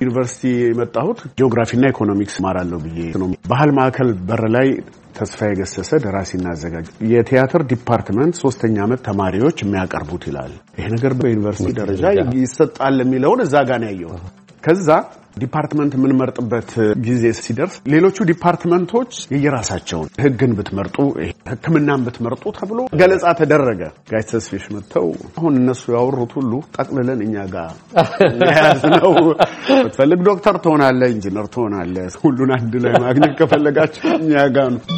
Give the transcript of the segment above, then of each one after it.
ዩኒቨርሲቲ የመጣሁት ጂኦግራፊና ኢኮኖሚክስ ማራለሁ ብዬ ነው። ባህል ማዕከል በር ላይ ተስፋዬ ገሰሰ ደራሲና አዘጋጅ የቲያትር ዲፓርትመንት 3ኛ ዓመት ተማሪዎች የሚያቀርቡት ይላል። ይሄ ነገር በዩኒቨርሲቲ ደረጃ ይሰጣል የሚለውን እዛ ጋር ነው ያየው። ከዛ ዲፓርትመንት ምን መርጥበት ጊዜ ሲደርስ ሌሎቹ ዲፓርትመንቶች የየራሳቸውን ህግን ብትመርጡ ህክምናን ብትመርጡ ተብሎ ገለጻ ተደረገ። ጋሽ ተስፋዬ መጥተው አሁን እነሱ ያወሩት ሁሉ ጠቅልለን እኛ ጋር ያዝነው ፈልግ ዶክተር ትሆናለህ ኢንጂነር ትሆናለህ ሁሉን አንድ ላይ ማግኘት ከፈለጋችሁ እኛ ጋር ነው።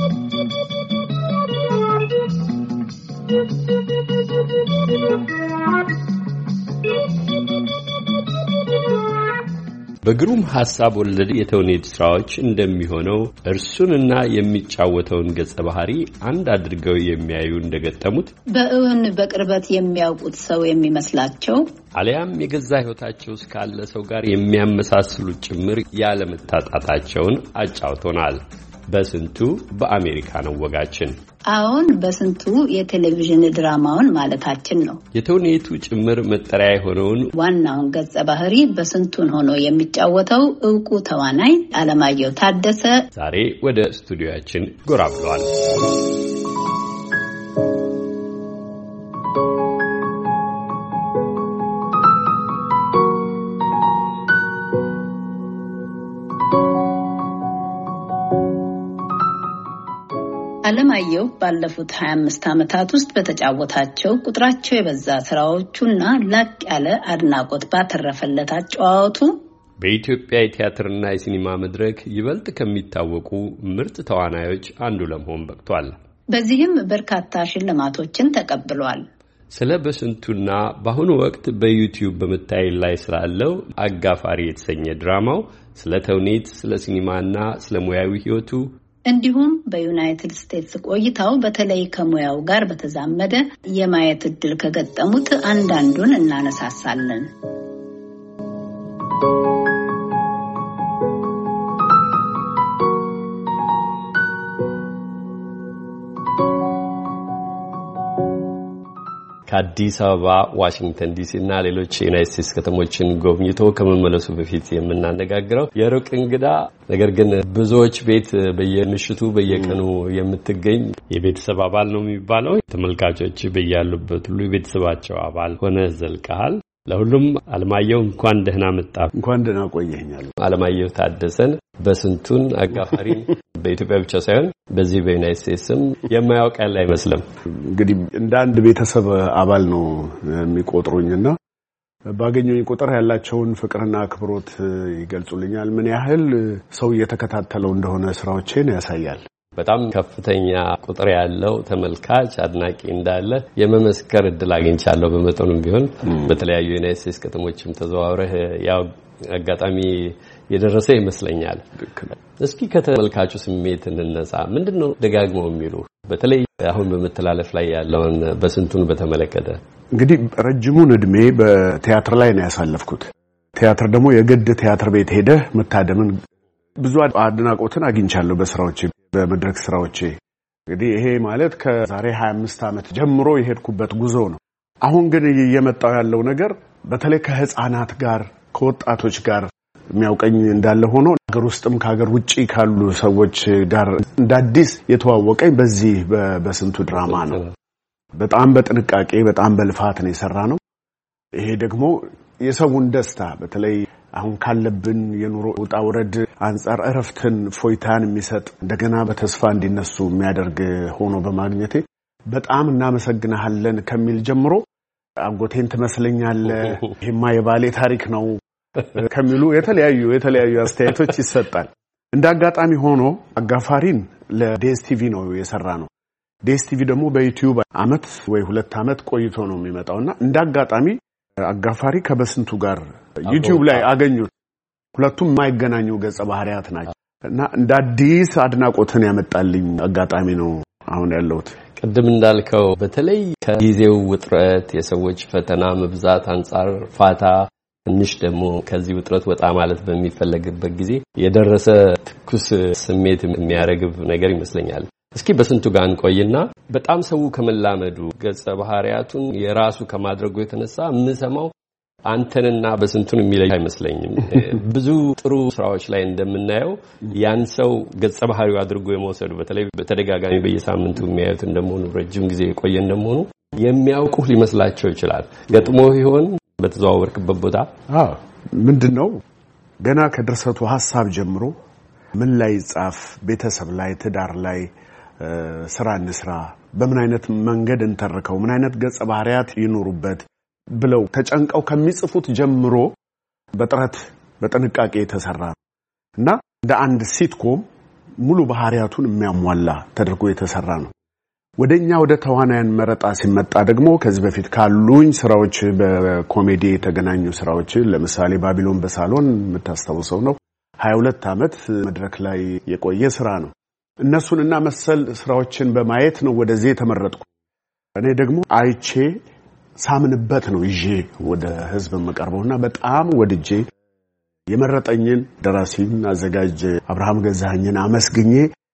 በግሩም ሐሳብ ወለድ የተውኔት ስራዎች እንደሚሆነው እርሱንና የሚጫወተውን ገጸ ባህሪ አንድ አድርገው የሚያዩ እንደገጠሙት በእውን በቅርበት የሚያውቁት ሰው የሚመስላቸው አሊያም የገዛ ህይወታቸው እስካለ ሰው ጋር የሚያመሳስሉ ጭምር ያለመታጣታቸውን አጫውቶናል። በስንቱ በአሜሪካ ነው ወጋችን። አሁን በስንቱ የቴሌቪዥን ድራማውን ማለታችን ነው። የተውኔቱ ጭምር መጠሪያ የሆነውን ዋናውን ገጸ ባህሪ በስንቱን ሆኖ የሚጫወተው ዕውቁ ተዋናይ አለማየሁ ታደሰ ዛሬ ወደ ስቱዲዮአችን ጎራ ብሏል። አለማየሁ ባለፉት 25 ዓመታት ውስጥ በተጫወታቸው ቁጥራቸው የበዛ ስራዎቹና ላቅ ያለ አድናቆት ባተረፈለት አጨዋወቱ በኢትዮጵያ የቲያትርና የሲኒማ መድረክ ይበልጥ ከሚታወቁ ምርጥ ተዋናዮች አንዱ ለመሆን በቅቷል። በዚህም በርካታ ሽልማቶችን ተቀብሏል። ስለ በስንቱና በአሁኑ ወቅት በዩቲዩብ በመታየት ላይ ስላለው አጋፋሪ የተሰኘ ድራማው፣ ስለ ተውኔት፣ ስለ ሲኒማና ስለ ሙያዊ ህይወቱ እንዲሁም በዩናይትድ ስቴትስ ቆይታው በተለይ ከሙያው ጋር በተዛመደ የማየት እድል ከገጠሙት አንዳንዱን እናነሳሳለን። ከአዲስ አበባ ዋሽንግተን ዲሲ እና ሌሎች ዩናይትድ ስቴትስ ከተሞችን ጎብኝቶ ከመመለሱ በፊት የምናነጋግረው የሩቅ እንግዳ ነገር ግን ብዙዎች ቤት በየምሽቱ በየቀኑ የምትገኝ የቤተሰብ አባል ነው የሚባለው። ተመልካቾች በያሉበት ሁሉ የቤተሰባቸው አባል ሆነ ዘልቀሃል። ለሁሉም አለማየሁ እንኳን ደህና መጣ። እንኳን ደህና ቆየኛል። አለማየሁ ታደሰን በስንቱን አጋፋሪ በኢትዮጵያ ብቻ ሳይሆን በዚህ በዩናይትድ ስቴትስም የማያውቅ ያለ አይመስልም። እንግዲህ እንደ አንድ ቤተሰብ አባል ነው የሚቆጥሩኝና ባገኘኝ ቁጥር ያላቸውን ፍቅርና አክብሮት ይገልጹልኛል። ምን ያህል ሰው እየተከታተለው እንደሆነ ስራዎቼን ያሳያል። በጣም ከፍተኛ ቁጥር ያለው ተመልካች አድናቂ እንዳለ የመመስከር እድል አግኝቻለሁ። በመጠኑም ቢሆን በተለያዩ ዩናይትድ ስቴትስ ከተሞችም ተዘዋውረህ ያው አጋጣሚ የደረሰ ይመስለኛል። እስኪ ከተመልካቹ ስሜት እንነሳ። ምንድነው ደጋግመው የሚሉ በተለይ አሁን በመተላለፍ ላይ ያለውን በስንቱን በተመለከተ? እንግዲህ ረጅሙን እድሜ በቲያትር ላይ ነው ያሳለፍኩት። ቲያትር ደግሞ የግድ ቲያትር ቤት ሄደህ መታደምን ብዙ አድናቆትን አግኝቻለሁ በስራዎቼ በመድረክ ስራዎቼ። እንግዲህ ይሄ ማለት ከዛሬ 25 ዓመት ጀምሮ የሄድኩበት ጉዞ ነው። አሁን ግን እየመጣው ያለው ነገር በተለይ ከህፃናት ጋር ከወጣቶች ጋር የሚያውቀኝ እንዳለ ሆኖ ሀገር ውስጥም ከሀገር ውጪ ካሉ ሰዎች ጋር እንዳዲስ የተዋወቀኝ በዚህ በስንቱ ድራማ ነው። በጣም በጥንቃቄ በጣም በልፋት ነው የሰራነው። ይሄ ደግሞ የሰውን ደስታ በተለይ አሁን ካለብን የኑሮ ውጣ ውረድ አንፃር እረፍትን ፎይታን የሚሰጥ እንደገና በተስፋ እንዲነሱ የሚያደርግ ሆኖ በማግኘቴ በጣም እናመሰግናለን ከሚል ጀምሮ አጎቴን ትመስለኛለህ ይሄማ የባሌ ታሪክ ነው ከሚሉ የተለያዩ አስተያየቶች ይሰጣል። እንዳጋጣሚ ሆኖ አጋፋሪን ለዲኤስቲቪ ነው የሰራነው። ዲኤስቲቪ ደግሞ በዩቲዩብ አመት ወይ 2 አመት ቆይቶ ነው የሚመጣውና እንዳጋጣሚ አጋፋሪ ከበስንቱ ጋር ዩቲዩብ ላይ አገኙት። ሁለቱም የማይገናኙ ገጸ ባህሪያት ናቸው እና እንደ አዲስ አድናቆትን ያመጣልኝ አጋጣሚ ነው አሁን ያለሁት። ቅድም እንዳልከው በተለይ ከጊዜው ውጥረት የሰዎች ፈተና መብዛት አንፃር ፋታ ትንሽ ደግሞ ከዚህ ውጥረት ወጣ ማለት በሚፈለግበት ጊዜ የደረሰ ትኩስ ስሜት የሚያረግብ ነገር ይመስለኛል። እስኪ በስንቱ ጋር እንቆይና በጣም ሰው ከመላመዱ ገጸ ባህሪያቱን የራሱ ከማድረጉ የተነሳ የምሰማው አንተንና በስንቱን የሚለይ አይመስለኝም። ብዙ ጥሩ ስራዎች ላይ እንደምናየው ያን ሰው ገጸ ባህሪው አድርጎ የመውሰዱ በተለይ በተደጋጋሚ በየሳምንቱ የሚያዩት እንደመሆኑ ረጅም ጊዜ የቆየ እንደመሆኑ የሚያውቁህ ሊመስላቸው ይችላል። ገጥሞ ይሆን በተዘዋወርክበት ቦታ? ምንድነው ገና ከድርሰቱ ሐሳብ ጀምሮ ምን ላይ ጻፍ፣ ቤተሰብ ላይ፣ ትዳር ላይ፣ ስራ እንስራ፣ በምን አይነት መንገድ እንተርከው፣ ምን አይነት ገጸ ባህሪያት ይኖሩበት ብለው ተጨንቀው ከሚጽፉት ጀምሮ በጥረት በጥንቃቄ የተሰራ እና እንደ አንድ ሲትኮም ሙሉ ባህሪያቱን የሚያሟላ ተደርጎ የተሰራ ነው። ወደኛ ወደ ተዋናያን መረጣ ሲመጣ ደግሞ ከዚህ በፊት ካሉኝ ስራዎች በኮሜዲ የተገናኙ ስራዎች ለምሳሌ ባቢሎን በሳሎን የምታስተውሰው ነው። 22 ዓመት መድረክ ላይ የቆየ ስራ ነው። እነሱንና መሰል ስራዎችን በማየት ነው ወደዚህ የተመረጥኩ። እኔ ደግሞ አይቼ ሳምንበት ነው ይዤ ወደ ህዝብ መቀርበውና በጣም ወድጄ የመረጠኝን ደራሲን አዘጋጅ አብርሃም ገዛኸኝን አመስግኜ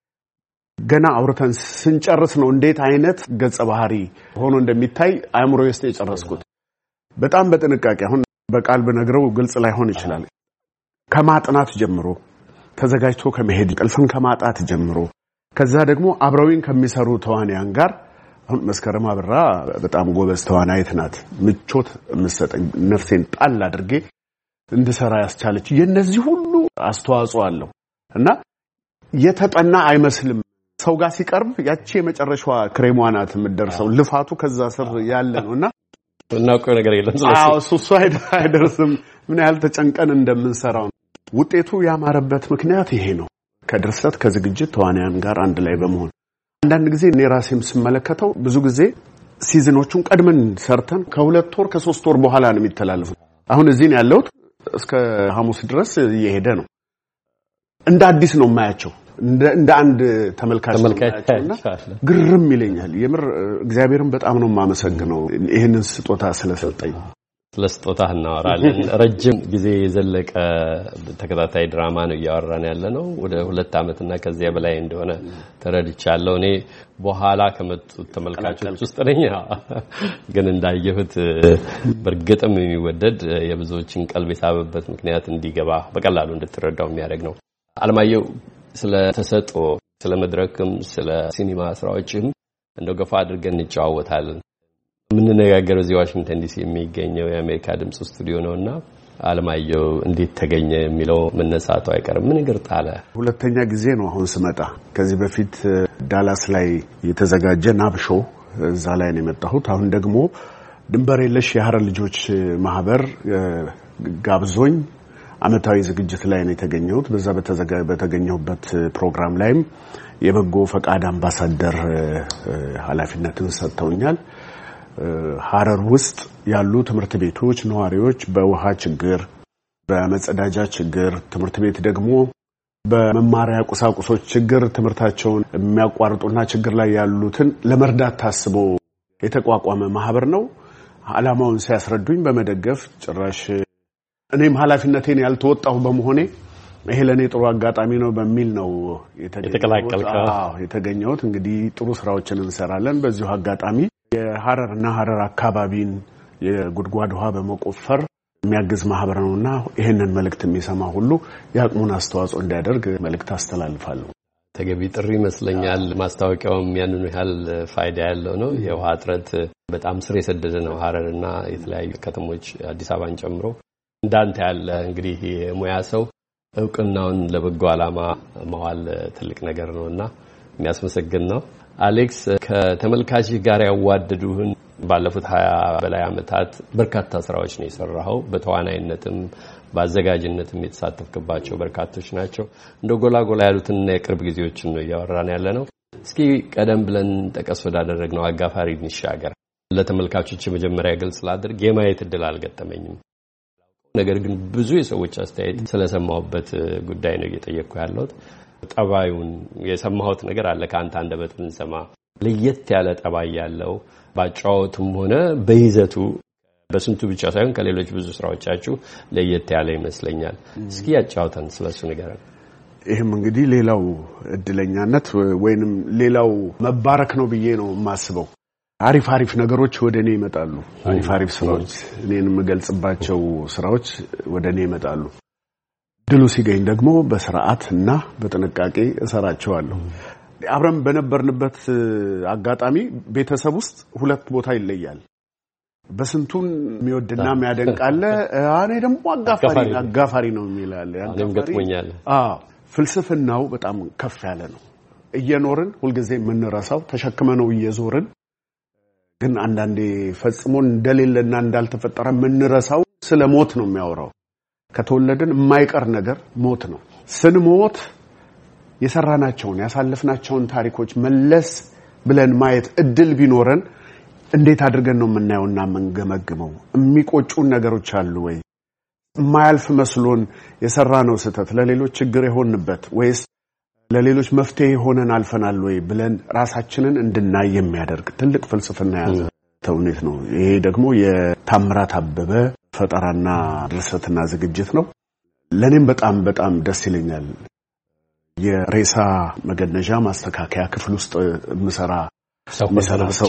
ገና አውርተን ስንጨርስ ነው እንዴት አይነት ገጸ ባህሪ ሆኖ እንደሚታይ አእምሮዬ ውስጥ የጨረስኩት። በጣም በጥንቃቄ አሁን በቃል ብነግረው ግልጽ ላይሆን ይችላል። ከማጥናት ጀምሮ ተዘጋጅቶ ከመሄድ ቅልፍን ከማጣት ጀምሮ ከዛ ደግሞ አብረውኝ ከሚሰሩ ተዋናያን ጋር አሁን መስከረም አብራ በጣም ጎበዝ ተዋናይት ናት። ምቾት የምትሰጠኝ ነፍሴን ጣል አድርጌ እንድሰራ ያስቻለች የነዚህ ሁሉ አስተዋጽኦ አለው እና የተጠና አይመስልም። ሰው ጋር ሲቀርብ ያቺ የመጨረሻዋ ክሬሟ ናት የምትደርሰው። ልፋቱ ከዛ ስር ያለ ነውና እናውቀው ነገር የለም። እሱ አይደርስም። ምን ያህል ተጨንቀን እንደምንሰራው ውጤቱ ያማረበት ምክንያት ይሄ ነው። ከድርሰት ከዝግጅት ተዋናያን ጋር አንድ ላይ በመሆን አንዳንድ ጊዜ እኔ ራሴም ስመለከተው ብዙ ጊዜ ሲዝኖቹን ቀድመን ሰርተን ከ2 ወር ከ3 ወር በኋላ ነው የሚተላለፉት። አሁን እዚህ ነው ያለሁት እስከ ሐሙስ ድረስ እየሄደ ነው። እንደ አዲስ ነው የማያቸው እንደ አንድ ተመልካችና ግርም ይለኛል። የምር እግዚአብሔርን በጣም ነው የማመሰግነው ይሄንን ስጦታ ስለሰጠኝ። ስለስጦታህ እናወራለን። ረጅም ጊዜ የዘለቀ ተከታታይ ድራማ ነው እያወራን ያለነው። ወደ 2 ዓመትና ከዚያ በላይ እንደሆነ ተረድቻለሁ። እኔ በኋላ ከመጡት ተመልካቾች ውስጥ ነኝ። ግን እንዳየሁት በርግጥም የሚወደድ የብዙዎችን ቀልብ የሳበበት ምክንያት እንዲገባ በቀላሉ እንድትረዳው የሚያደርግ ነው። አለማየሁ ስለ ተሰጥኦ ስለ መድረክም ስለ ሲኒማ ስራዎችም እንደው ገፋ አድርገን እንጫወታለን። የምንነጋገረው እዚህ ዋሽንግተን ዲሲ የሚገኘው የአሜሪካ ድምጽ ስቱዲዮ ነውና አለማየሁ እንዴት ተገኘ የሚለው መነሳቱ አይቀርም። ምን እግር ጣለ? ሁለተኛ ጊዜ ነው አሁን ስመጣ። ከዚህ በፊት ዳላስ ላይ የተዘጋጀ ናብሾ እዛ ላይ ነው የመጣሁት። አሁን ደግሞ ድንበር የለሽ የሐረር ልጆች ማህበር ጋብዞኝ አመታዊ ዝግጅት ላይ ነው የተገኘሁት። በዛ በተገኘሁበት ፕሮግራም ላይም የበጎ ፈቃድ አምባሳደር ኃላፊነትን ሰጥተውኛል። ሐረር ውስጥ ያሉ ትምህርት ቤቶች ነዋሪዎች በውሃ ችግር፣ በመጸዳጃ ችግር፣ ትምህርት ቤት ደግሞ በመማሪያ ቁሳቁሶች ችግር ትምህርታቸውን የሚያቋርጡና ችግር ላይ ያሉትን ለመርዳት ታስቦ የተቋቋመ ማህበር ነው። ዓላማውን ሲያስረዱኝ በመደገፍ ጭራሽ እኔም ኃላፊነቴን ያልተወጣሁ በመሆኔ ይሄ ለኔ ጥሩ አጋጣሚ ነው በሚል ነው የተገኘሁት። እንግዲህ ጥሩ ስራዎችን እንሰራለን። በዚሁ አጋጣሚ የሐረርና ሐረር አካባቢን የጉድጓድ ውሃ በመቆፈር የሚያግዝ ማህበር ነውና ይሄንን መልእክት የሚሰማ ሁሉ ያቅሙን አስተዋጽኦ እንዲያደርግ መልእክት አስተላልፋለሁ። ተገቢ ጥሪ ይመስለኛል። ማስታወቂያውም ያንኑ ያህል ፋይዳ ያለው ነው። የውሃ እጥረት በጣም ስር የሰደደ ነው። ሐረርና የተለያዩ ከተሞች አዲስ አበባን ጨምሮ እንዳንተ ያለ እንግዲህ የሙያ ሰው እውቅናውን ለበጎ ዓላማ ማዋል ትልቅ ነገር ነውና የሚያስመሰግን ነው። አሌክስ ከተመልካች ጋር ያዋደዱህን ባለፉት 20 በላይ ዓመታት በርካታ ስራዎች ነው የሰራኸው። በተዋናይነትም በአዘጋጅነትም የተሳተፍክባቸው በርካቶች ናቸው። እንደው ጎላ ያሉትን የቅርብ ጊዜዎችን ነው እያወራን ያለነው። እስኪ ቀደም ብለን ጠቀስ ወዳደረግነው አጋፋሪ እንሻገር። ለተመልካቾች መጀመሪያ ግልጽ ላድርግ፣ የማየት እድል አልገጠመኝም። ነገር ግን ብዙ የሰዎች አስተያየት ስለሰማሁበት ጉዳይ ነው እየጠየቅኩ ያለሁት። ጠባዩን የሰማሁት ነገር አለ ከአንተ አንደበት ብንሰማ ለየት ያለ ጠባይ ያለው ባጫወቱም ሆነ በይዘቱ በስንቱ ብቻ ሳይሆን ከሌሎች ብዙ ስራዎቻችሁ ለየት ያለ ይመስለኛል። እስኪ ያጫውተን ስለሱ ነገር። ይሄም እንግዲህ ሌላው እድለኛነት ወይንም ሌላው መባረክ ነው ብዬ ነው የማስበው። አሪፍ ነገሮች ወደኔ ይመጣሉ። አሪፍ ስራዎች እኔን የምገልጽባቸው ስራዎች ወደኔ ይመጣሉ። ድሉ ሲገኝ ደግሞ በስርዓትና በጥንቃቄ እሰራቸዋለሁ። አብረን በነበርንበት አጋጣሚ ቤተሰብ ውስጥ ሁለት ቦታ ይለያል። በስንቱን የሚወድና የሚያደንቃለ እኔ ደግሞ አጋፋሪ ነው የሚላል። ያንተም ገጥሞኛል። ፍልስፍናው በጣም ከፍ ያለ ነው። እየኖርን ሁልጊዜ የምንረሳው ተሸክመነው እየዞርን ግን አንዳንዴ ፈጽሞ እንደሌለና እንዳልተፈጠረ የምንረሳው ስለ ሞት ነው የሚያወራው። ከተወለድን የማይቀር ነገር ሞት ነው። ስንሞት የሰራናቸውን ያሳለፍናቸውን ታሪኮች መለስ ብለን ማየት እድል ቢኖረን እንዴት አድርገን ነው የምናየውና የምንገመግመው? የሚቆጩን ነገሮች አሉ ወይ? የማያልፍ መስሎን የሰራነው ስህተት ለሌሎች ችግር የሆንበት ወይስ ለሌሎች መፍትሄ ሆነን አልፈናል ወይ ብለን ራሳችንን እንድናይ የሚያደርግ ትልቅ ፍልስፍና ያዘ ተውኔት ነው። ይሄ ደግሞ የታምራት አበበ ፈጠራና ድርሰትና ዝግጅት ነው። ለኔም በጣም ደስ ይለኛል። የሬሳ መገነዣ ማስተካከያ ክፍል ውስጥ ምሰራ ሰው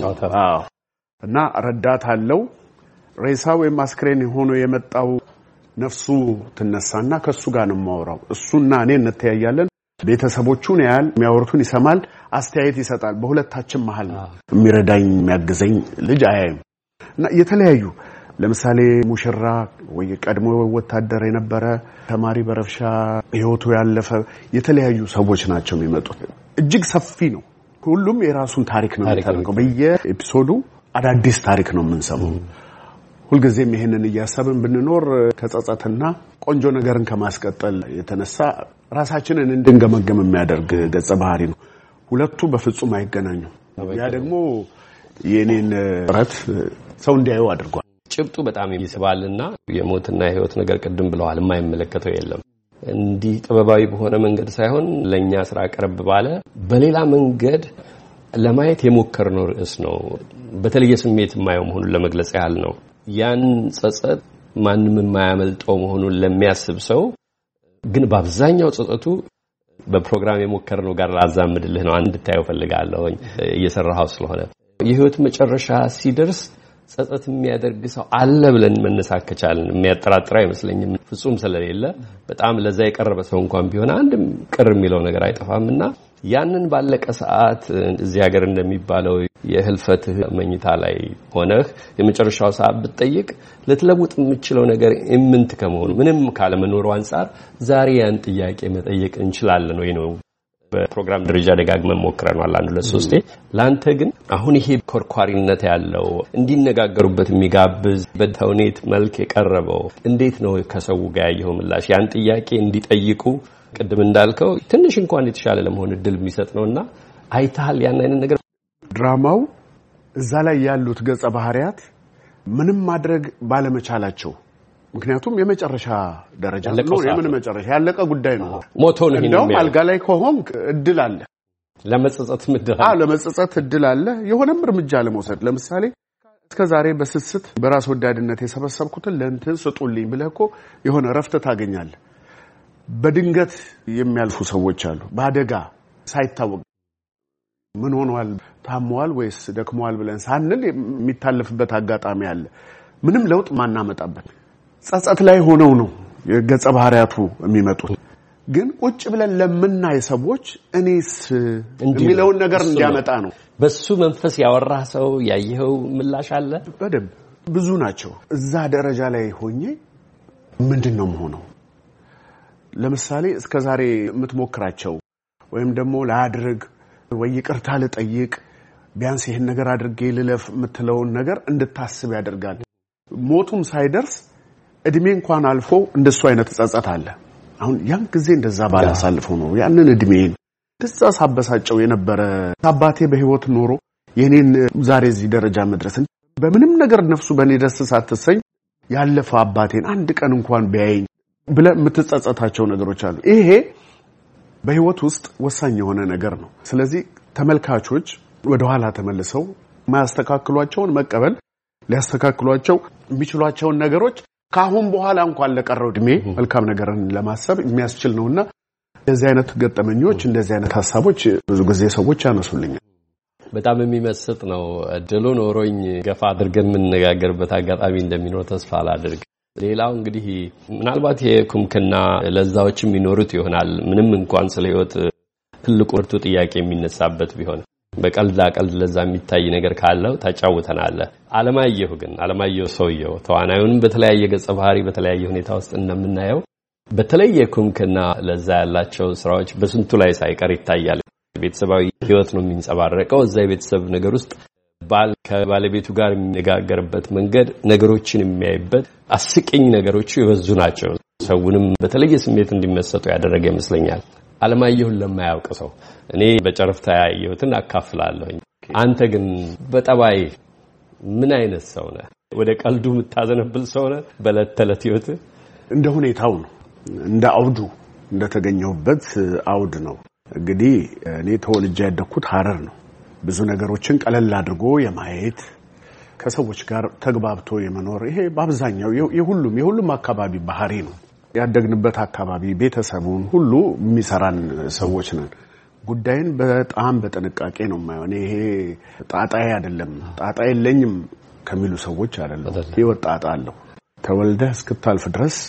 እና ረዳት አለው። ሬሳ ወይም አስክሬን ሆኖ የመጣው ነፍሱ ትነሳና ከሱ ጋር ነው የማወራው። እሱና እኔ እንተያያለን። ቤተሰቦቹን ያያል፣ የሚያወሩትን ይሰማል፣ አስተያየት ይሰጣል። በሁለታችን መሃል የሚረዳኝ የሚያግዘኝ ልጅ አያይም እና የተለያዩ ለምሳሌ ሙሽራ ወይ ቀድሞ ወታደር የነበረ ተማሪ በረፍሻ ህይወቱ ያለፈ የተለያዩ ሰዎች ናቸው የሚመጡት። እጅግ ሰፊ ነው። ሁሉም የራሱን ታሪክ ነው የሚተርከው። በየኤፒሶዱ አዳዲስ ታሪክ ነው የምንሰማው። ሁልጊዜም ይሄንን እያሰብን ብንኖር ከጸጸትና ቆንጆ ነገርን ከማስቀጠል የተነሳ ራሳችንን እንድንገመገም የሚያደርግ ገጸ ባህሪ ነው። ሁለቱ በፍጹም አይገናኙም። ያ ደግሞ የኔን ጥረት ሰው እንዲያዩ አድርጓል። ጭብጡ በጣም ይስባልና የሞትና የህይወት ነገር ቅድም ብለዋል፣ የማይመለከተው የለም። እንዲህ ጥበባዊ በሆነ መንገድ ሳይሆን ለኛ ስራ ቀርብ ባለ በሌላ መንገድ ለማየት የሞከርነው ርዕስ ነው። በተለየ ስሜት የማየው መሆኑን ለመግለጽ ያህል ነው። ያን ጸጸት ማንንም የማያመልጠው መሆኑን ለሚያስብ ሰው ግን በአብዛኛው ጸጸቱ በፕሮግራም የሞከርነው ጋር ላዛምድልህ ነው። አንድ ታየው ፈልጋለሁ እየሰራው ስለሆነ የህይወት መጨረሻ ሲደርስ ጸጸት የሚያደርግ ሰው አለ ብለን መነሳት ከቻልን የሚያጠራጥር አይመስለኝም። ፍጹም ስለሌለ በጣም ለዛ የቀረበ ሰው እንኳን ቢሆን አንድም ቅር የሚለው ነገር አይጠፋምና ያንን ባለቀ ሰዓት እዚህ ሀገር እንደሚባለው የህልፈትህ መኝታ ላይ ሆነህ የመጨረሻው ሰዓት ብትጠይቅ ልትለውጥ የምትችለው ነገር እምንት ከመሆኑ ምንም ካለመኖሩ አንፃር ዛሬ ያን ጥያቄ መጠየቅ እንችላለን ወይ ነው። በፕሮግራም ደረጃ ደጋግመን ሞክረናል አንድ ሁለት ሶስቴ። ላንተ ግን አሁን ይሄ ኮርኳሪነት ያለው እንዲነጋገሩበት የሚጋብዝ በተውኔት መልክ የቀረበው እንዴት ነው ከሰው ጋር ያየው ምላሽ? ያን ጥያቄ እንዲጠይቁ ቅድም እንዳልከው ትንሽ እንኳን የተሻለ ለመሆን እድል የሚሰጥ ነውና አይታል ያን አይነት ነገር። ድራማው እዛ ላይ ያሉት ገጸ ባህሪያት ምንም ማድረግ ባለመቻላቸው ምክንያቱም የመጨረሻ ደረጃ ነው። የምን መጨረሻ ያለቀ ጉዳይ ነው። ሞቶ ነው። እንደውም አልጋ ላይ ከሆንክ እድል አለ ለመጸጸት እድል አለ። የሆነም እርምጃ ለመውሰድ ለምሳሌ እስከዛሬ በስስት በራስ ወዳድነት የሰበሰብኩትን ለእንትን ስጡልኝ ብለህ እኮ የሆነ ረፍት ታገኛለህ። በድንገት የሚያልፉ ሰዎች አሉ። በአደጋ ሳይታወቅ ምን ሆኗል፣ ታሟል ወይስ ደክሟል ብለን ሳንል የሚታለፍበት አጋጣሚ አለ። ምንም ለውጥ ማናመጣበት ጸጸት ላይ ሆነው ነው የገጸ ባህሪያቱ የሚመጡት። ግን ቁጭ ብለን ለምናይ ሰዎች እኔስ የሚለውን ነገር እንዲያመጣ ነው። በሱ መንፈስ ያወራህ ሰው ያየኸው ምላሽ አለ? በደንብ ብዙ ናቸው። እዛ ደረጃ ላይ ሆኜ ምንድነው መሆነው? ለምሳሌ እስከዛሬ የምትሞክራቸው ወይም ደግሞ ላድርግ ወይ ይቅርታ ልጠይቅ ቢያንስ ይሄን ነገር አድርጌ ልለፍ የምትለውን ነገር እንድታስብ ያደርጋል። ሞቱም ሳይደርስ እድሜ እንኳን አልፎ እንደሱ አይነት ጸጸት አለ። አሁን ያን ጊዜ እንደዛ ባላሳልፈው ነው ያንን እድሜን እንደዛ ሳበሳጨው የነበረ አባቴ በህይወት ኖሮ የኔን ዛሬ እዚህ ደረጃ መድረስን በምንም ነገር ነፍሱ በኔ ደስ ሳትሰኝ ያለፈ አባቴን አንድ ቀን እንኳን ቢያየኝ ብለ የምትጸጸታቸው ነገሮች አሉ። ይሄ በህይወት ውስጥ ወሳኝ የሆነ ነገር ነው። ስለዚህ ተመልካቾች ወደ ኋላ ተመልሰው ማስተካከሏቸውን መቀበል ሊያስተካክሏቸው የሚችሏቸውን ነገሮች ካሁን በኋላ እንኳን ለቀረው እድሜ መልካም ነገርን ለማሰብ የሚያስችል ነውና እንደዚህ አይነት ገጠመኞች እንደዚህ አይነት ሐሳቦች ብዙ ጊዜ ሰዎች ያነሱልኛል። በጣም የሚመስጥ ነው። እድሉ ኖሮኝ ገፋ አድርገን የምንነጋገርበት አጋጣሚ እንደሚኖር ተስፋ አላደርግ። ሌላው እንግዲህ ምናልባት የኩምክና ለዛዎችም ይኖሩት ይሆናል። ምንም እንኳን ስለ ህይወት ትልቁ ጥያቄ የሚነሳበት ቢሆን በቀልድ አቀልድ ለዛ የሚታይ ነገር ካለው ታጫውተናለህ። አለማየሁ ሰውየው ተዋናዩንም በተለያየ ገጸ ባህሪ በተለያየ ሁኔታ ውስጥ እንደምናየው በተለየ ኩምክና ለዛ ያላቸው ስራዎች በስንቱ ላይ ሳይቀር ይታያል። ቤተሰባዊ ህይወት ነው የሚንጸባረቀው። እዛ የቤተሰብ ነገር ውስጥ ባል ከባለቤቱ ጋር የሚነጋገርበት መንገድ፣ ነገሮችን የሚያይበት አስቂኝ ነገሮች የበዙ ናቸው። ሰውንም በተለየ ስሜት እንዲመሰጡ ያደረገ ይመስለኛል። አለማየሁን ለማያውቅ ሰው እኔ በጨረፍታ ያየሁትን አካፍላለሁ። አንተ ግን በጠባይ ምን አይነት ሰው ነህ? ወደ ቀልዱ የምታዘነብል ሰው ነህ? በዕለት ተዕለት ህይወት እንደ ሁኔታው ነው፣ እንደ አውዱ እንደተገኘሁበት አውድ ነው። እንግዲህ እኔ ተወልጄ ያደኩት ሐረር ነው። ብዙ ነገሮችን ቀለል አድርጎ የማየት ከሰዎች ጋር ተግባብቶ የመኖር ይሄ በአብዛኛው የሁሉም አካባቢ ባህሪ ነው። ያደግንበት አካባቢ ቤተሰቡን ሁሉ የሚሰራን ሰዎች ነን። ጉዳይን በጣም በጥንቃቄ ነው የማየው። ይሄ ጣጣዬ አይደለም ጣጣ የለኝም ከሚሉ ሰዎች አይደለም። ህይወት ጣጣ አለው። ተወልደህ እስክታልፍ ድረስ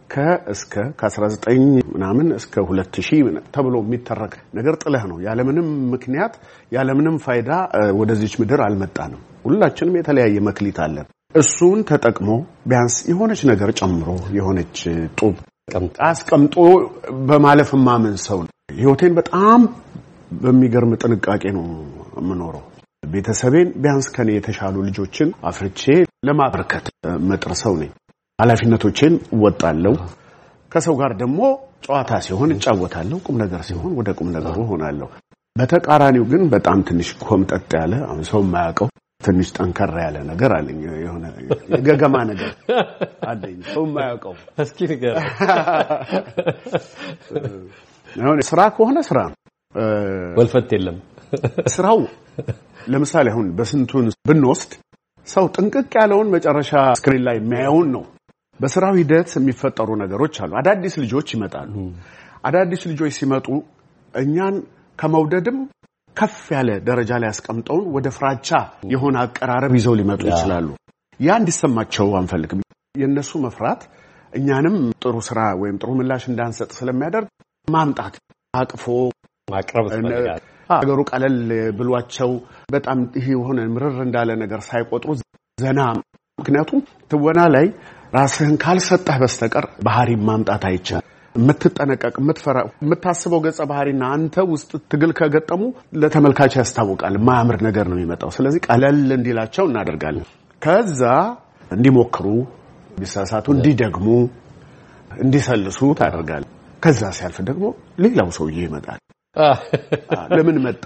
ከ19 ምናምን እስከ 2000 ተብሎ የሚተረክ ነገር ጥለህ ነው ያለምንም ምክንያት ያለምንም ፋይዳ ወደዚች ምድር አልመጣንም። ሁላችንም የተለያየ መክሊት አለን። እሱን ተጠቅሞ ቢያንስ የሆነች ነገር ጨምሮ የሆነች ጡብ አስቀምጦ በማለፍ ማመን ሰው ነው። ህይወቴን በጣም በሚገርም ጥንቃቄ ነው የምኖረው። ቤተሰቤን ቢያንስ ከኔ የተሻሉ ልጆችን አፍርቼ ለማበርከት መጥር ሰው ነኝ። ኃላፊነቶችን ወጣለሁ። ከሰው ጋር ደግሞ ጨዋታ ሲሆን እጫወታለሁ፣ ቁም ነገር ሲሆን ወደ ቁም ነገሩ ሆናለሁ። በተቃራኒው ግን በጣም ትንሽ ኮምጠጥ ያለ ሰው የማያውቀው ትንሽ ጠንከር ያለ ነገር አለኝ። የሆነ የገገማ ነገር አለኝ ሰው የማያውቀው። እስኪ ንገር። አሁን ስራ ከሆነ ስራ ወልፈት የለም። ስራው ለምሳሌ አሁን በስንቱን ብንወስድ ሰው ጥንቅቅ ያለውን መጨረሻ ስክሪን ላይ የሚያየውን ነው። በስራው ሂደት የሚፈጠሩ ነገሮች አሉ። አዳዲስ ልጆች ይመጣሉ። አዳዲስ ልጆች ሲመጡ እኛን ከመውደድም ከፍ ያለ ደረጃ ላይ አስቀምጠውን ወደ ፍራቻ የሆነ አቀራረብ ይዘው ሊመጡ ይችላሉ። ያ እንዲሰማቸው አንፈልግም። የነሱ መፍራት እኛንም ጥሩ ስራ ወይም ጥሩ ምላሽ እንዳንሰጥ ስለሚያደርግ ማምጣት አቅፎ ማቅረብ ስለሚያደርግ ነገሩ ቀለል ብሏቸው በጣም ይሄ የሆነ ምርር እንዳለ ነገር ሳይቆጥሩ ዘና። ምክንያቱም ትወና ላይ ራስህን ካልሰጠህ በስተቀር ባህሪ ማምጣት አይቻልም። የምትጠነቀቅ የምትፈራ የምታስበው ገጸ ባህሪና አንተ ውስጥ ትግል ከገጠሙ ለተመልካች ያስታውቃል። ማያምር ነገር ነው የሚመጣው። ስለዚህ ቀለል እንዲላቸው እናደርጋለን። ከዛ እንዲሞክሩ፣ ቢሳሳቱ እንዲደግሙ፣ እንዲሰልሱ ታደርጋለህ። ከዛ ሲያልፍ ደግሞ ሌላው ሰውዬ ይመጣል። ለምን መጣ?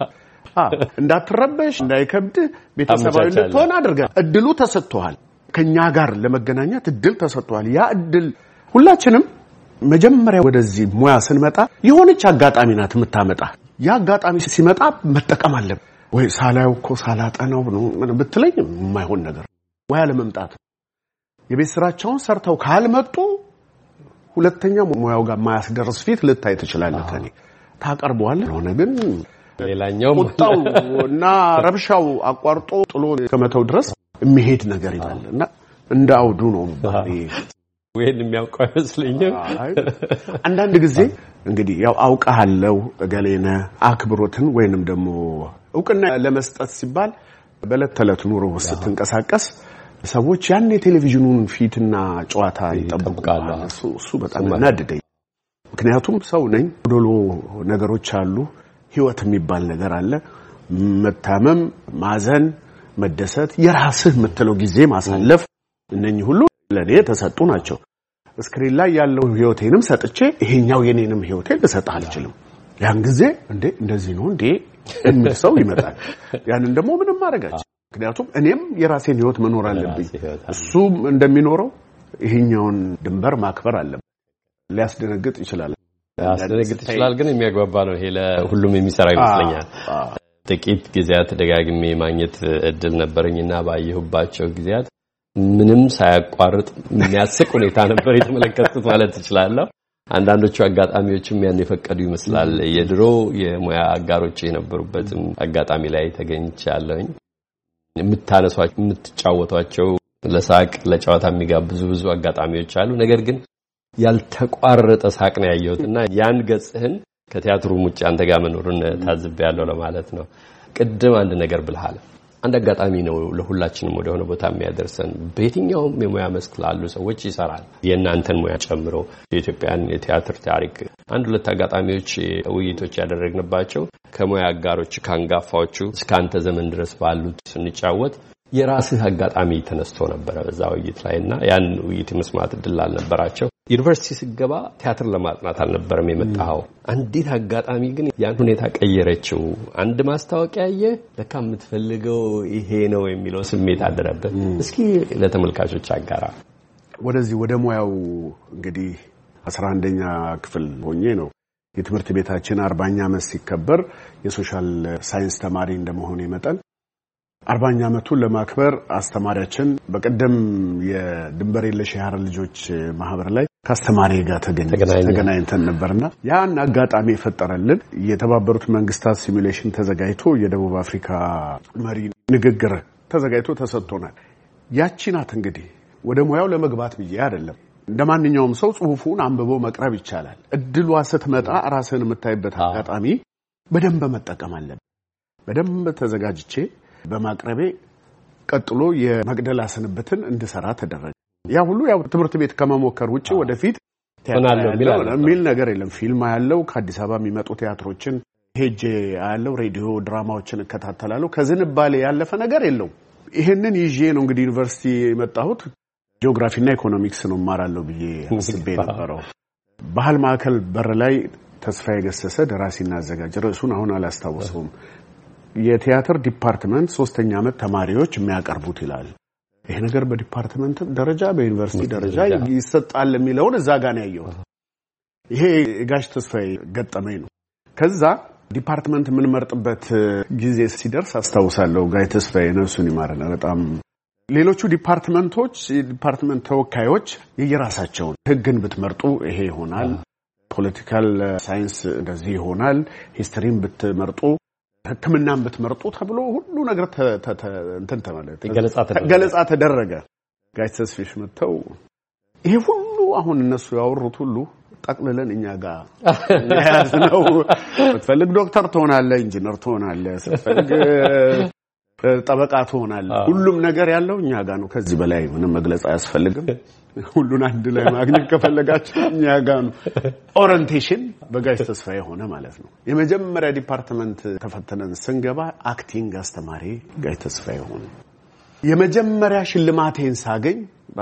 እንዳትረበሽ እንዳይከብድ ቤተሰባዊ ልትሆን አድርገህ እድሉ ተሰጥቷል። ከኛ ጋር ለመገናኘት እድል ተሰጥቷል። ያ እድል ሁላችንም መጀመሪያ ወደዚህ ሙያ ስንመጣ የሆነች አጋጣሚ ናት የምታመጣ። ያ አጋጣሚ ሲመጣ መጠቀም አለብን። ወይ ሳላየው እኮ ሳላጠናው ነው ብትለኝ የማይሆን ነገር ወይ አለመምጣት። የቤት ስራቸውን ሰርተው ካልመጡ ሁለተኛ ሙያው ጋር ማያስደርስ ፊት ልታይ ትችላለህ። ከኔ ታቀርበዋለህ ሆነ ግን ሌላኛው ቁጣው እና ረብሻው አቋርጦ ጥሎ ከመተው ድረስ የሚሄድ ነገር ይላልና እንደ አውዱ ነው ባህሪ። ወይን የሚያውቀው አይመስልኝም። አንዳንድ ጊዜ እንግዲህ ያው አውቃለሁ ገሌነ አክብሮትን ወይንም ደግሞ እውቅና ለመስጠት ሲባል በዕለት ተዕለት ኑሮ ውስጥ ተንቀሳቀስ ሰዎች ያን የቴሌቪዥኑን ፊትና ጨዋታ ይጠብቃሉ። እሱ በጣም እናድደኝ። ምክንያቱም ሰው ነኝ። ዶሎ ነገሮች አሉ። ህይወት የሚባል ነገር አለ። መታመም፣ ማዘን፣ መደሰት፣ የራስህ የምትለው ጊዜ ማሳለፍ እነኚህ ሁሉ ለኔ ተሰጡ ናቸው። ስክሪን ላይ ያለው ህይወቴንም ሰጥቼ ይሄኛው የኔንም ህይወቴን ልሰጥ አልችልም። ያን ጊዜ እንደዚህ ነው እንዴ የሚል ሰው ይመጣል። ያንን ደግሞ ምንም ማድረጋች። ምክንያቱም እኔም የራሴን ህይወት መኖር አለብኝ። እሱም እንደሚኖረው ይሄኛውን ድንበር ማክበር አለብኝ። ሊያስደነግጥ ይችላል። ግን የሚያግባባ ነው። ይሄ ለሁሉም የሚሰራ ይመስለኛል። ጥቂት ጊዜያት ደጋግሜ ማግኘት እድል ነበርኝና ባየሁባቸው ጊዜያት ምንም ሳያቋርጥ የሚያስቅ ሁኔታ ነበር የተመለከቱት ማለት እችላለሁ። አንዳንዶቹ አጋጣሚዎችም ያን የፈቀዱ ይመስላል። የድሮ የሙያ አጋሮች የነበሩበትም አጋጣሚ ላይ ተገኝቻለሁኝ። የምታነሷቸው የምትጫወቷቸው ለሳቅ ለጨዋታ የሚጋብዙ ብዙ አጋጣሚዎች አሉ። ነገር ግን ያልተቋረጠ ሳቅ ነው ያየሁትና ያን ገጽህን ከቲያትሩ ውጭ አንተ ጋር መኖሩን ታዝቤያለሁ ለማለት ነው። ቅድም አንድ ነገር ብለሃል። አንድ አጋጣሚ ነው ለሁላችንም ወደ ሆነ ቦታ የሚያደርሰን። በየትኛውም የሙያ መስክ ላሉ ሰዎች ይሰራል። የእናንተን ሙያ ጨምሮ የኢትዮጵያን የቲያትር ታሪክ አንድ ሁለት አጋጣሚዎች ውይይቶች ያደረግንባቸው ከሙያ አጋሮች ካንጋፋዎቹ እስከ አንተ ዘመን ድረስ ባሉት ስንጫወት የራስህ አጋጣሚ ተነስቶ ነበር በዛ ውይይት ላይና ያን ውይይት መስማት እድል አልነበራቸው። ዩኒቨርሲቲ ስገባ ቲያትር ለማጥናት አልነበረም የመጣው። አንዲት አጋጣሚ ግን ያን ሁኔታ ቀየረችው። አንድ ማስታወቂያ ያየ ለካ የምትፈልገው ይሄ ነው የሚለው ስሜት አደረበት። እስኪ ለተመልካቾች አጋራ። ወደዚህ ወደ ሙያው እንግዲህ 11ኛ ክፍል ሆኜ ነው የትምህርት ቤታችን 40ኛ ዓመት ሲከበር የሶሻል ሳይንስ ተማሪ እንደመሆኔ መጠን 40ኛ ዓመቱን ለማክበር አስተማሪያችን በቀደም የድንበር የለሽ የሐረር ልጆች ማህበር ላይ ከአስተማሪ ጋር ተገናኝተን ነበርና ያን አጋጣሚ የፈጠረልን የተባበሩት መንግስታት ሲሙሌሽን ተዘጋጅቶ የደቡብ አፍሪካ መሪ ንግግር ተዘጋጅቶ ተሰጥቶናል። ያቺ ናት እንግዲህ ወደ ሙያው ለመግባት ብዬ አይደለም። እንደማንኛውም ሰው ጽሁፉን አንብቦ መቅረብ ይቻላል። እድሏ ስትመጣ ራስን የምታይበት አጋጣሚ በደንብ መጠቀም አለብን። በደንብ ተዘጋጅቼ በማቅረቤ ቀጥሎ የመቅደላ ስንብትን እንድሰራ ተደረገ። ያ ሁሉ ያው ትምህርት ቤት ከመሞከር ውጪ ወደፊት የሚል ነገር የለም። ፊልም ያለው ከአዲስ አበባ የሚመጡ ቲያትሮችን ሄጄ ያለው ሬዲዮ ድራማዎችን እከታተላለሁ። ከዝንባሌ ያለፈ ነገር የለው። ይሄንን ይዤ ነው እንግዲህ ዩኒቨርሲቲ የመጣሁት። ጂኦግራፊና ኢኮኖሚክስ ነው ማራለው ብዬ አስቤ ነበረው። ባህል ማዕከል በር ላይ ተስፋዬ ገሰሰ ደራሲና አዘጋጅ ርዕሱን አሁን አላስታውሰውም የቲያትር ዲፓርትመንት 3ኛ ዓመት ተማሪዎች የሚያቀርቡት ይላል። ይሄ ነገር በዲፓርትመንት ደረጃ በዩኒቨርሲቲ ደረጃ ይሰጣል የሚለውን እዛ ጋር ነው ያየው። ይሄ ጋሽ ተስፋዬ ገጠመኝ ነው። ከዛ ዲፓርትመንት ምን መርጥበት ጊዜ ሲደርስ አስታውሳለሁ። ጋሽ ተስፋዬ ነፍሱን ይማረና በጣም ሌሎቹ ዲፓርትመንቶች ዲፓርትመንት ተወካዮች የየራሳቸውን ህግን ብትመርጡ ይሄ ይሆናል፣ ፖለቲካል ሳይንስ እንደዚህ ይሆናል፣ ሂስትሪን ብትመርጡ ህክምናን ብትመርጡ ተብሎ ሁሉ ነገር እንትን ተመለተ ገለጻ ተደረገ። ጋሽ ተስፋዬ መተው ይሄ ሁሉ አሁን እነሱ ያወሩት ሁሉ ጠቅልለን እኛ ጋር ያዝነው። ስትፈልግ ዶክተር ትሆናለህ፣ ኢንጂነር ትሆናለህ፣ ስትፈልግ ጠበቃ ትሆናለህ፣ ሁሉም ነገር ያለው እኛ ጋር ነው። ከዚህ በላይ ምንም መግለጽ አያስፈልግም። ሁሉን አንድ ላይ ማግኘት ከፈለጋችሁ እኛ ጋር ነው። ኦሪንቴሽን በጋሽ ተስፋዬ ሆነ ማለት ነው። የመጀመሪያ ዲፓርትመንት ተፈተነን ስንገባ አክቲንግ አስተማሪ ጋሽ ተስፋዬ ሆነ። የመጀመሪያ ሽልማቴን ሳገኝ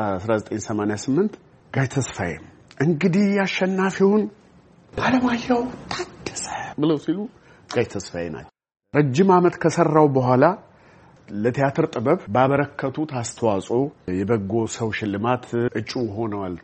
በ1988 ጋሽ ተስፋዬ እንግዲህ አሸናፊውን አለማየሁ ታደሰ ብለው ሲሉ ጋሽ ተስፋዬ ናቸው። ረጅም ዓመት ከሰራው በኋላ ለቲያትር ጥበብ ባበረከቱት አስተዋጽኦ የበጎ ሰው ሽልማት እጩ ሆነዋል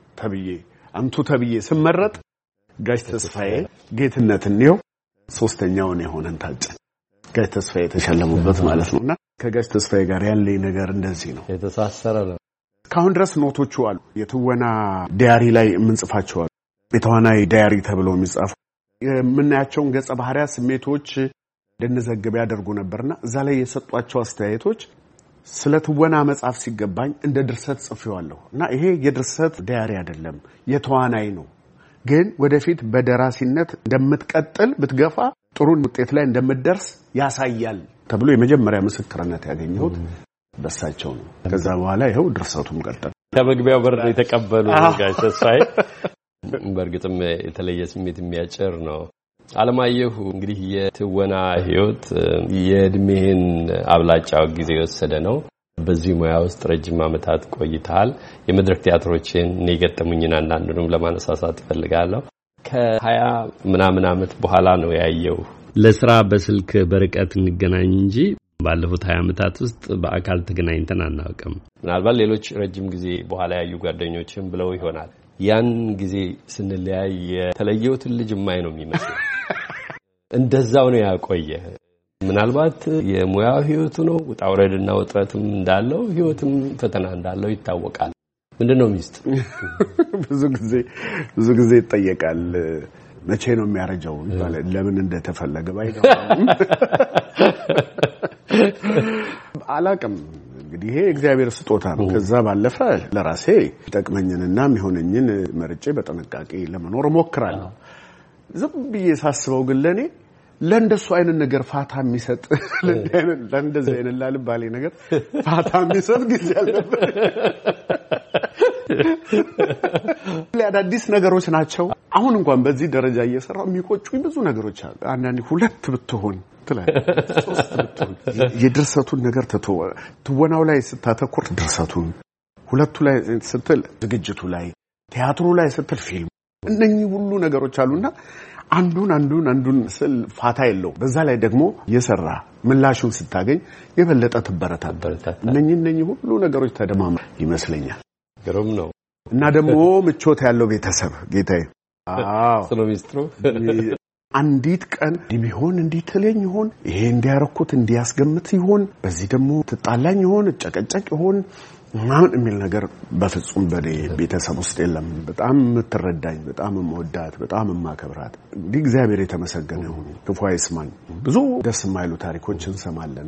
ተብዬ ስመረጥ ጋሽ ተስፋዬ ጌትነትን ነው 3ኛውን የሆነን ታጨ ጋሽ ተስፋዬ ተሸለሙበት ማለት ነውና ከጋሽ ተስፋዬ ጋር ያለኝ ነገር እንደዚህ ነው፣ የተሳሰረ ነው። ካሁን ድረስ ኖቶቹ አሉ። የትወና ዳያሪ ላይ የምንጽፋቸው አሉ። የተዋናይ ዳያሪ ተብሎ የሚጻፉ የምናያቸውን ገጸ ባህሪያት ስሜቶች እንደነዘገበ ያደርጉ ነበርና እዛ ላይ የሰጧቸው አስተያየቶች ስለ ትወና መጻፍ ሲገባኝ እንደ ድርሰት ጽፌዋለሁ እና ይሄ የድርሰት ዳያሪ አይደለም የተዋናይ ነው፣ ግን ወደፊት በደራሲነት እንደምትቀጥል ብትገፋ ጥሩ ውጤት ላይ እንደምትደርስ ያሳያል ተብሎ የመጀመሪያ ምስክርነት ያገኘሁት በሳቸው ነው። ከዛ በኋላ ይሄው ድርሰቱም ቀጠለ። ከመግቢያው በር የተቀበሉ ጋሽ ተስፋዬ በእርግጥም የተለየ ስሜት የሚያጭር ነው። አለማየሁ እንግዲህ የትወና ህይወት የእድሜህን አብላጫው ጊዜ የወሰደ ነው። በዚህ ሙያ ውስጥ ረጅም ዓመታት ቆይተሃል። የመድረክ ቲያትሮችን የገጠሙኝን አንዳንዱንም ለማነሳሳት እፈልጋለሁ። ከ20 ምናምን ዓመት በኋላ ነው ያየው። ለስራ በስልክ በርቀት እንገናኝ እንጂ ባለፉት 20 ዓመታት ውስጥ በአካል ተገናኝተን አናውቅም። ምናልባት ሌሎች ረጅም ጊዜ በኋላ ያዩ ጓደኞችም ብለው ይሆናል። ያን ጊዜ ስንለያይ የተለየውትን ልጅ ማይ ነው የሚመስለው። እንደዛው ነው ያቆየ። ምናልባት የሙያው ህይወቱ ነው ውጣውረድና ውጥረትም እንዳለው ህይወትም ፈተና እንዳለው ይታወቃል። ምንድነው ሚስት? ብዙ ጊዜ ይጠየቃል። መቼ ነው የሚያረጀው ይባላል። ለምን እንደተፈለገ ባይገባም አላቅም። እንግዲህ ይሄ እግዚአብሔር ስጦታ ነው። ከዛ ባለፈ ለራሴ ጠቅመኝንና የሚሆነኝን መርጬ በጥንቃቄ ለመኖር ሞክራለሁ። ዝም ብዬ ሳስበው ግን ለእንደሱ አይነት ነገር ፋታ የሚሰጥ ለእንደዚህ አይነት ላልባሌ ነገር ፋታ የሚሰጥ ጊዜ አልነበር። ለአዳዲስ ነገሮች ናቸው። አሁን እንኳን በዚህ ደረጃ እየሰራው የሚቆጩኝ ብዙ ነገሮች አሉ። አንዳንዴ ሁለት ብትሆን ሶስት ብትሆን የድርሰቱን ነገር ትወናው ላይ ስታተኩር ድርሰቱን፣ ሁለቱ ላይ ስትል ዝግጅቱ ላይ፣ ቲያትሩ ላይ ስትል ፊልም፣ እነኚህ ሁሉ ነገሮች አሉና አንዱን ስል ፋታ የለው። በዛ ላይ ደግሞ የሰራ ምላሹን ስታገኝ የበለጠ ትበረታታ። እነኚህ ሁሉ ነገሮች ተደማምረው ይመስለኛል። ግሩም ነው። እና ደግሞ ምቾት ያለው ቤተሰብ ጌታዬ። ስለሚስትሩ አንዲት ቀን ቢሆን እንዲትለኝ ይሆን ይሄ እንዲያረኩት እንዲያስገምት ይሆን በዚህ ደግሞ ትጣላኝ ይሆን ጨቀጨቅ ይሆን ማን የሚል ነገር በፍጹም በኔ ቤተሰብ ውስጥ የለም። በጣም የምትረዳኝ፣ በጣም የምወዳት፣ በጣም የማከብራት እግዚአብሔር የተመሰገነ ይሁን። ክፉ አይስማኝ። ብዙ ደስ የማይሉ ታሪኮችን እንሰማለን።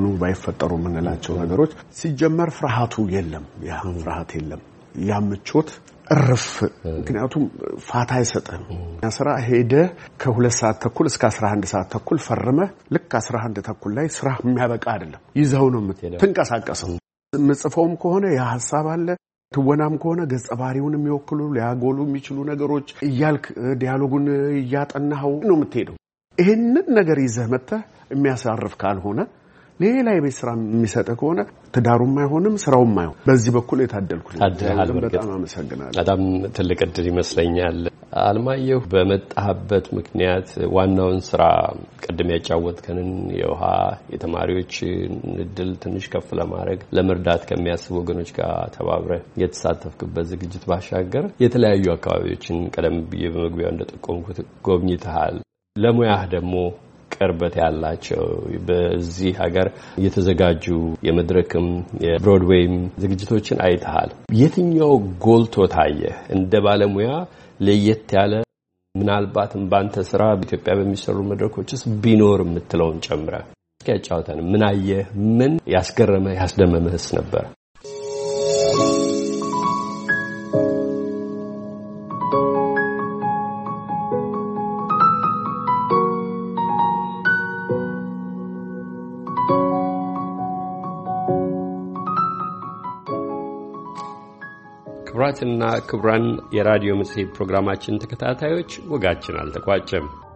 ባይፈጠሩ የምንላቸው ነገሮች ሲጀመር ፍርሃቱ የለም። ያ ፍርሃት የለም። ያ ምቾት እርፍ። ምክንያቱም ፋታ አይሰጥም። ስራ ሄደ ከ2 ሰዓት ተኩል እስከ 11 ሰዓት ተኩል ፈርመ ልክ 11 ተኩል ላይ ስራ የሚያበቃ አይደለም። ይዘው ነው የምትንቀሳቀሰው። ምጽፈውም ከሆነ ያ ሐሳብ አለ፣ ትወናም ከሆነ ገጸ ባህሪውን የሚወክሉ ሊያጎሉ የሚችሉ ነገሮች እያልክ ዲያሎጉን እያጠናኸው ነው የምትሄደው። ይሄንን ነገር ይዘህ መጥተህ የሚያሳርፍ ካልሆነ ሌላ የቤት ስራ የሚሰጥ ከሆነ ትዳሩም አይሆንም፣ ስራውም አይሆን። በዚህ በኩል የታደልኩ በጣም አመሰግናለሁ። በጣም ትልቅ እድል ይመስለኛል። አለማየሁ በመጣህበት ምክንያት ዋናውን ስራ ቀደም ያጫወትከንን የውሃ የተማሪዎች እድል ትንሽ ከፍ ለማድረግ ለመርዳት ከሚያስቡ ወገኖች ጋር ተባብረህ የተሳተፍክበት ዝግጅት ባሻገር የተለያዩ አካባቢዎችን ቀደም ብዬ በመግቢያው እንደጠቆምኩት ጎብኝተሃል። ለሙያህ ደግሞ ቅርበት ያላቸው በዚህ ሀገር የተዘጋጁ የመድረክም የብሮድዌይም ዝግጅቶችን አይተሃል። የትኛው ጎልቶ ታየህ? እንደ ባለሙያ ለየት ያለ ምናልባትም ባንተ ስራ በኢትዮጵያ በሚሰሩ መድረኮችስ ቢኖር የምትለውን ጨምረህ እስኪ ያጫውተን። ምን አየህ? ምን ያስገረመህ ያስደመመህስ ነበር? ክቡራትና ክቡራን የራዲዮ መጽሔት ፕሮግራማችን ተከታታዮች ወጋችን አልተቋጨም።